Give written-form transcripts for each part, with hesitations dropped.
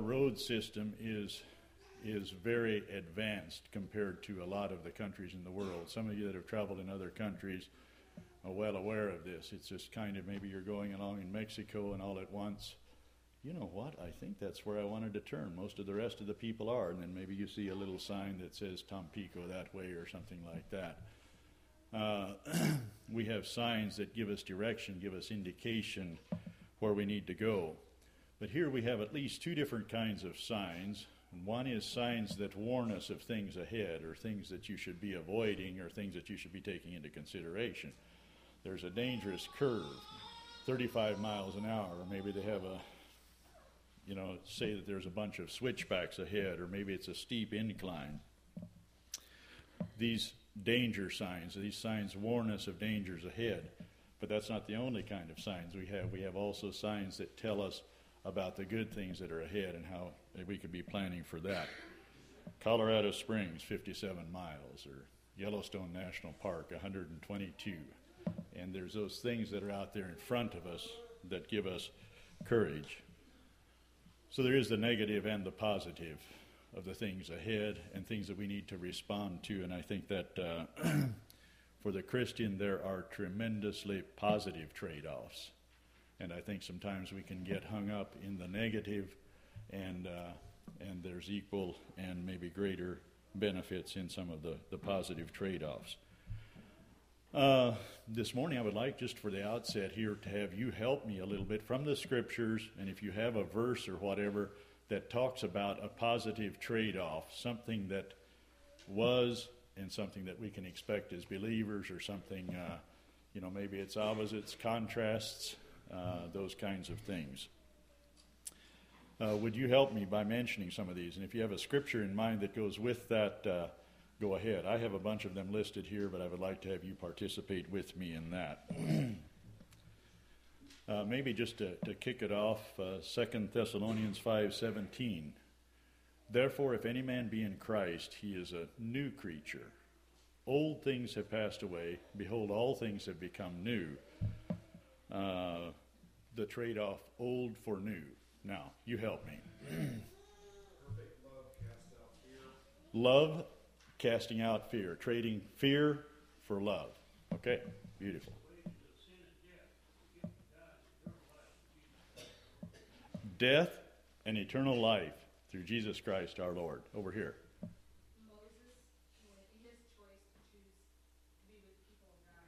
road system is very advanced compared to a lot of the countries in the world. Some of you that have traveled in other countries are well aware of this. It's just kind of maybe you're going along in Mexico and all at once, you know what, I think that's where I wanted to turn. Most of the rest of the people are, and then maybe you see a little sign that says Tampico that way or something like that. We have signs that give us direction, give us indication where we need to go. But here we have at least two different kinds of signs. And one is signs that warn us of things ahead, or things that you should be avoiding, or things that you should be taking into consideration. There's a dangerous curve, 35 miles an hour, or maybe they have say that there's a bunch of switchbacks ahead, or maybe it's a steep incline. These danger signs, these signs warn us of dangers ahead, but that's not the only kind of signs we have. We have also signs that tell us about the good things that are ahead and how we could be planning for that. Colorado Springs, 57 miles, or Yellowstone National Park, 122. And there's those things that are out there in front of us that give us courage. So there is the negative and the positive of the things ahead and things that we need to respond to. And I think that for the Christian, there are tremendously positive trade-offs. And I think sometimes we can get hung up in the negative, and there's equal and maybe greater benefits in some of the positive trade-offs. This morning I would like, just for the outset here, to have you help me a little bit from the Scriptures, and if you have a verse or whatever that talks about a positive trade-off, something that was and something that we can expect as believers, or something, maybe it's opposites, contrasts, those kinds of things. Would you help me by mentioning some of these? And if you have a scripture in mind that goes with that, go ahead. I have a bunch of them listed here, but I would like to have you participate with me in that. Maybe just to kick it off, 2 Thessalonians 5:17. Therefore, if any man be in Christ, he is a new creature. Old things have passed away. Behold, all things have become new. The trade-off, old for new. Now, you help me. Perfect love casts out fear. Love casting out fear. Trading fear for love. Okay, beautiful. Death and eternal life through Jesus Christ our Lord. Over here. Moses made his choice to choose to be with the people of God.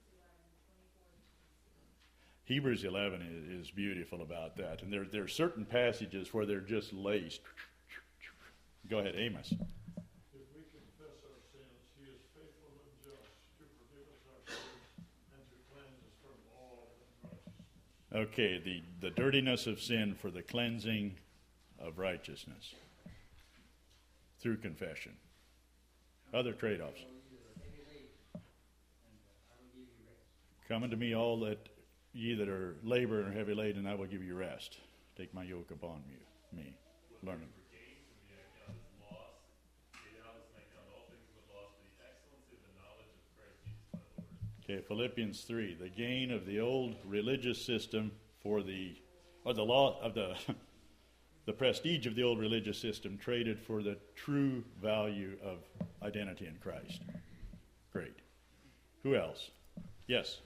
Hebrews 11, 24 to 26. Hebrews 11 is beautiful about that. And there are certain passages where they're just laced. Go ahead, Amos. If we confess our sins, he is faithful and just to forgive us our sins and to cleanse us from all unrighteousness. Okay, the dirtiness of sin for the cleansing of righteousness through confession. Other trade-offs. Come unto me, all that ye that are labor and heavy laden, and I will give you rest. Take my yoke upon me. Learn it. Okay, Philippians 3, the gain of the old religious system for the law of the prestige of the old religious system traded for the true value of identity in Christ. Great. Who else? Yes.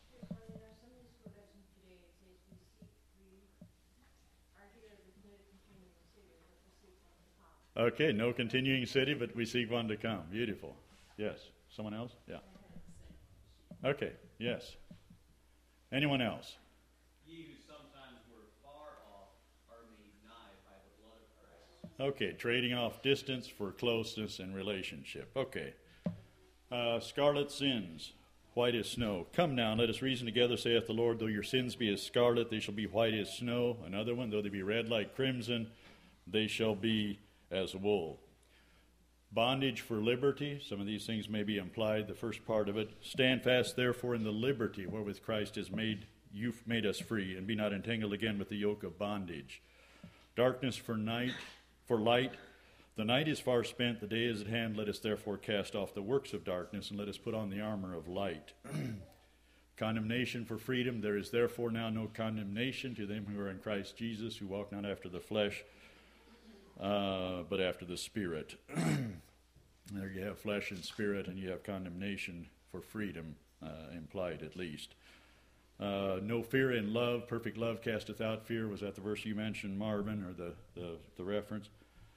Okay, no continuing city, but we seek one to come. Beautiful. Yes. Someone else? Yeah. Okay, yes. Anyone else? Ye who sometimes were far off are made nigh by the blood of Christ. Okay, trading off distance for closeness and relationship. Okay. Scarlet sins, white as snow. Come now, let us reason together, saith the Lord. Though your sins be as scarlet, they shall be white as snow. Another one, though they be red like crimson, they shall be as wool. Bondage for liberty. Some of these things may be implied. The first part of it. Stand fast, therefore, in the liberty wherewith Christ has made us free, and be not entangled again with the yoke of bondage. Darkness for light. The night is far spent, the day is at hand. Let us therefore cast off the works of darkness, and let us put on the armor of light. Condemnation for freedom. There is therefore now no condemnation to them who are in Christ Jesus, who walk not after the flesh, but after the Spirit. There you have flesh and spirit, and you have condemnation for freedom, implied at least. No fear in love. Perfect love casteth out fear. Was that the verse you mentioned, Marvin, or the reference?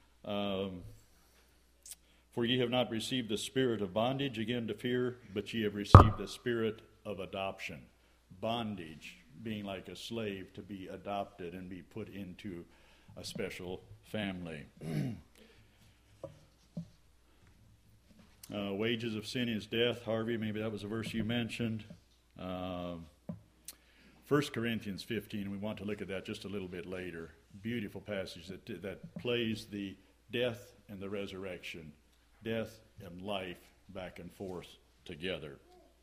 For ye have not received the spirit of bondage again to fear, but ye have received the spirit of adoption. Bondage being like a slave, to be adopted and be put into a special family. Wages of sin is death. Harvey, maybe that was a verse you mentioned. 1 Corinthians 15, we want to look at that just a little bit later. Beautiful passage that plays the death and the resurrection, death and life back and forth together.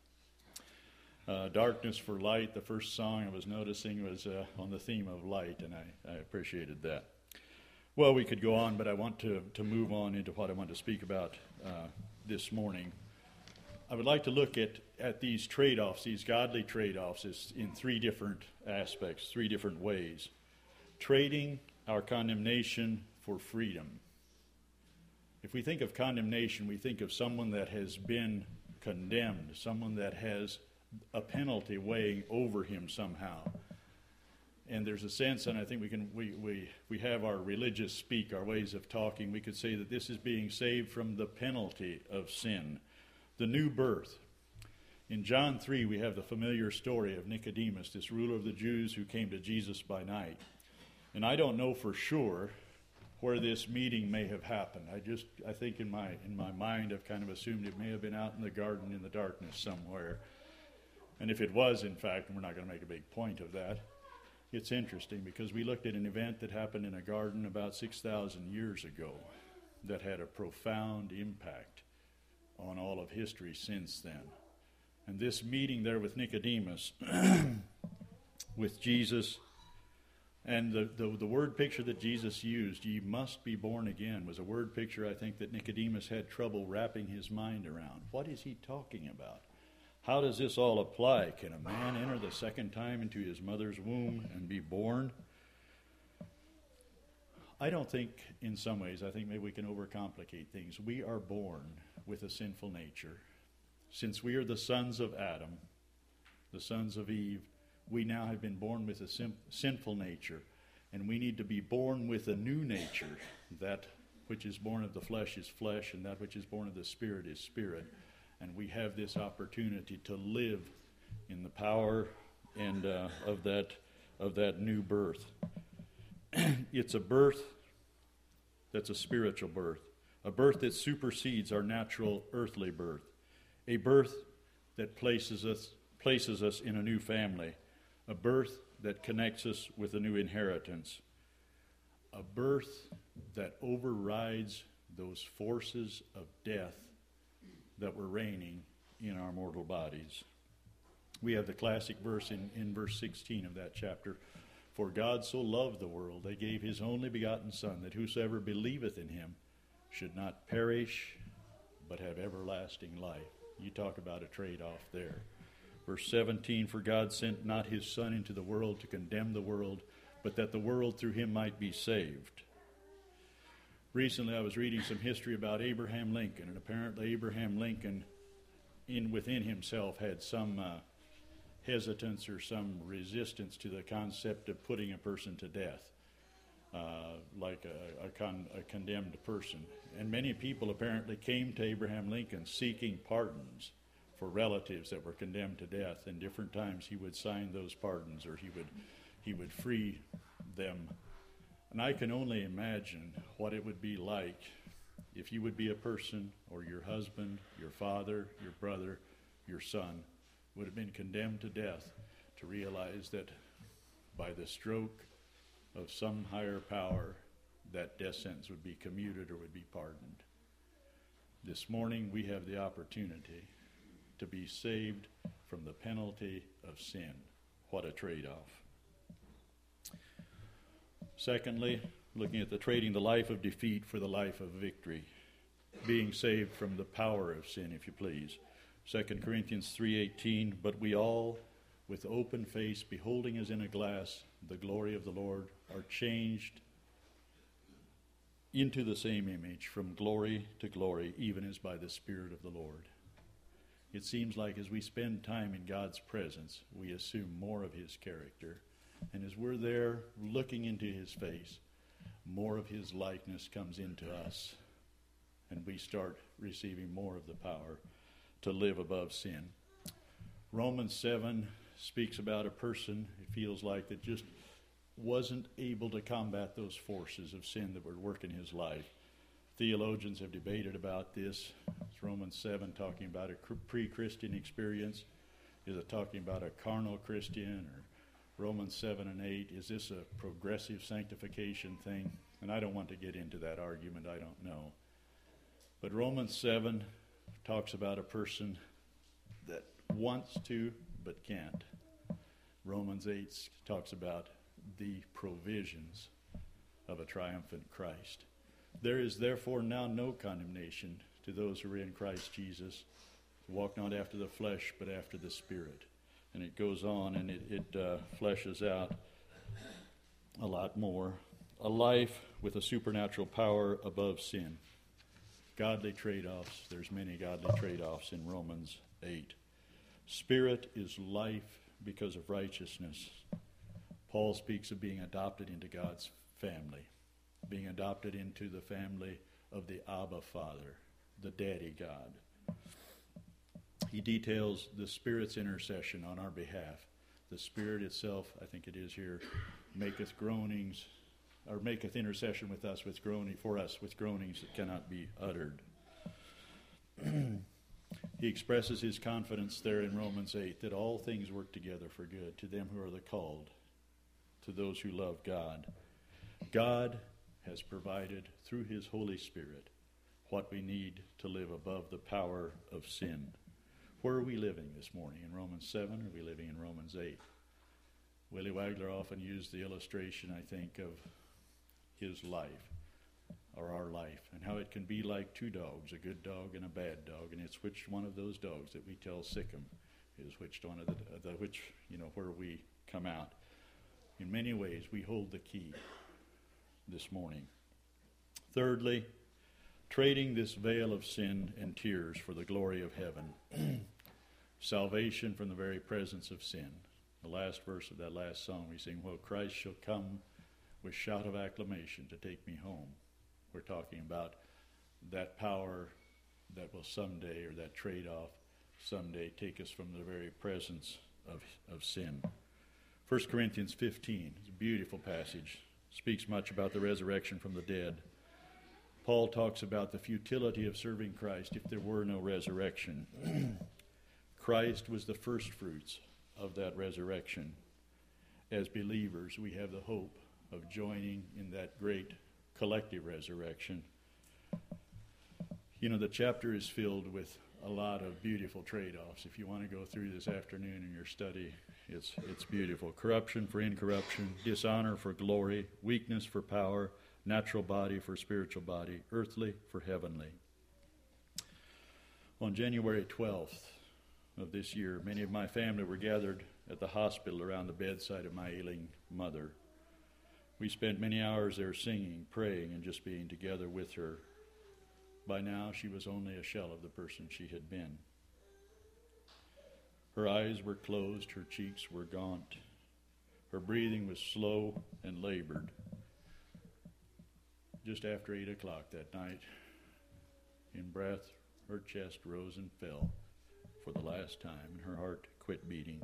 Darkness for light, the first song I was noticing was on the theme of light, and I appreciated that. Well, we could go on, but I want to move on into what I want to speak about this morning. I would like to look at these trade-offs, these godly trade-offs, in three different aspects, three different ways. Trading our condemnation for freedom. If we think of condemnation, we think of someone that has been condemned, someone that has a penalty weighing over him somehow. And there's a sense, and I think we have our religious speak, our ways of talking. We could say that this is being saved from the penalty of sin, the new birth. In John 3, we have the familiar story of Nicodemus, this ruler of the Jews who came to Jesus by night. And I don't know for sure where this meeting may have happened. I think in my mind I've kind of assumed it may have been out in the garden in the darkness somewhere. And if it was, in fact, and we're not going to make a big point of that, it's interesting because we looked at an event that happened in a garden about 6,000 years ago that had a profound impact on all of history since then. And this meeting there with Nicodemus, with Jesus, and the word picture that Jesus used, ye must be born again, was a word picture I think that Nicodemus had trouble wrapping his mind around. What is he talking about? How does this all apply? Can a man enter the second time into his mother's womb and be born? I don't think, in some ways, I think maybe we can overcomplicate things. We are born with a sinful nature. Since we are the sons of Adam, the sons of Eve, we now have been born with a sinful nature, and we need to be born with a new nature. That which is born of the flesh is flesh, and that which is born of the Spirit is spirit. And we have this opportunity to live in the power and of that new birth. It's a birth that's a spiritual birth, a birth that supersedes our natural earthly birth, a birth that places us in a new family, a birth that connects us with a new inheritance, a birth that overrides those forces of death that were reigning in our mortal bodies. We have the classic verse in verse 16 of that chapter. For God so loved the world, that he gave his only begotten Son, that whosoever believeth in him should not perish, but have everlasting life. You talk about a trade-off there. Verse 17, for God sent not his Son into the world to condemn the world, but that the world through him might be saved. Recently I was reading some history about Abraham Lincoln, and apparently Abraham Lincoln within himself had some hesitance or some resistance to the concept of putting a person to death, like a condemned person. And many people apparently came to Abraham Lincoln seeking pardons for relatives that were condemned to death. And different times he would sign those pardons, or he would free them. And I can only imagine what it would be like if you would be a person, or your husband, your father, your brother, your son, would have been condemned to death, to realize that by the stroke of some higher power, that death sentence would be commuted or would be pardoned. This morning we have the opportunity to be saved from the penalty of sin. What a trade-off. Secondly, looking at trading the life of defeat for the life of victory. Being saved from the power of sin, if you please. 2 Corinthians 3:18, but we all, with open face, beholding as in a glass the glory of the Lord, are changed into the same image from glory to glory, even as by the Spirit of the Lord. It seems like as we spend time in God's presence, we assume more of his character. And as we're there looking into his face, more of his likeness comes into us. And we start receiving more of the power to live above sin. Romans 7 speaks about a person, it feels like, that just wasn't able to combat those forces of sin that were working his life. Theologians have debated about this. It's Romans 7 talking about a pre-Christian experience. Is it talking about a carnal Christian? Or Romans 7 and 8, is this a progressive sanctification thing? And I don't want to get into that argument. I don't know. But Romans 7 talks about a person that wants to but can't. Romans 8 talks about the provisions of a triumphant Christ. There is therefore now no condemnation to those who are in Christ Jesus. Walk not after the flesh, but after the Spirit. And it goes on and it fleshes out a lot more. A life with a supernatural power above sin. Godly trade-offs. There's many godly trade-offs in Romans 8. Spirit is life because of righteousness. Paul speaks of being adopted into God's family. Being adopted into the family of the Abba Father, the Daddy God. He details the Spirit's intercession on our behalf. The Spirit itself, I think it is here, maketh groanings, or maketh intercession with us with groaning for us with groanings that cannot be uttered. He expresses his confidence there in Romans 8 that all things work together for good to them who are the called, to those who love God. God has provided through his Holy Spirit what we need to live above the power of sin. Where are we living this morning? In Romans 7, or are we living in Romans 8? Willie Wagler often used the illustration, I think, of his life, or our life, and how it can be like two dogs, a good dog and a bad dog, and it's which one of those dogs that we tell sick 'em is which one of where we come out. In many ways, we hold the key this morning. Thirdly, trading this veil of sin and tears for the glory of heaven. Salvation from the very presence of sin. The last verse of that last song we sing, "Well, Christ shall come with shout of acclamation to take me home." We're talking about that power that will someday, or that trade-off someday, take us from the very presence of sin. 1 Corinthians 15 is a beautiful passage. Speaks much about the resurrection from the dead. Paul talks about the futility of serving Christ if there were no resurrection. Christ was the first fruits of that resurrection. As believers, we have the hope of joining in that great collective resurrection. You know, the chapter is filled with a lot of beautiful trade-offs. If you want to go through this afternoon in your study, it's beautiful. Corruption for incorruption, dishonor for glory, weakness for power, natural body for spiritual body, earthly for heavenly. On January 12th of this year, many of my family were gathered at the hospital around the bedside of my ailing mother. We spent many hours there singing, praying, and just being together with her. By now, she was only a shell of the person she had been. Her eyes were closed, her cheeks were gaunt. Her breathing was slow and labored. Just after 8 o'clock that night, in breath, her chest rose and fell for the last time, and her heart quit beating.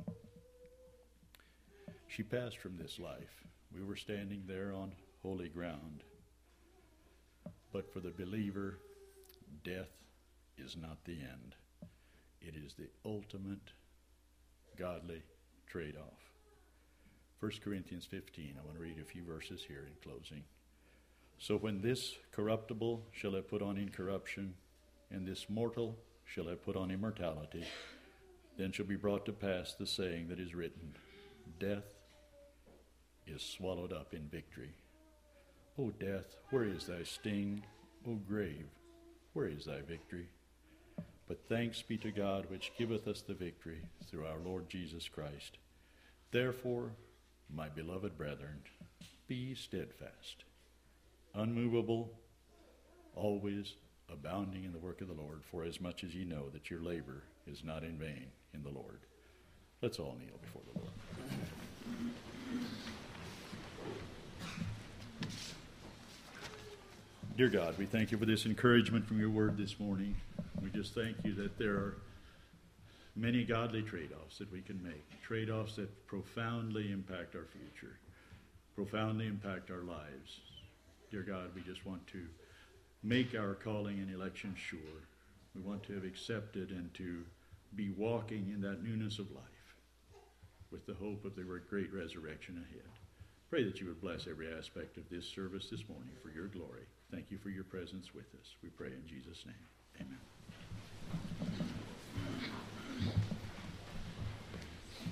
She passed from this life. We were standing there on holy ground. But for the believer, death is not the end. It is the ultimate godly trade-off. 1 Corinthians 15, I want to read a few verses here in closing. So when this corruptible shall have put on incorruption, and this mortal shall have put on immortality, then shall be brought to pass the saying that is written, Death is swallowed up in victory. O death, where is thy sting? O grave, where is thy victory? But thanks be to God which giveth us the victory through our Lord Jesus Christ. Therefore, my beloved brethren, be steadfast, unmovable, always abounding in the work of the Lord, for as much as ye know that your labor is not in vain in the Lord. Let's all kneel before the Lord. Dear God, we thank you for this encouragement from your word this morning. We just thank you that there are many godly trade-offs that we can make, trade-offs that profoundly impact our future, profoundly impact our lives. Dear God, we just want to make our calling and election sure. We want to have accepted and to be walking in that newness of life with the hope of the great resurrection ahead. Pray that you would bless every aspect of this service this morning for your glory. Thank you for your presence with us. We pray in Jesus' name. Amen.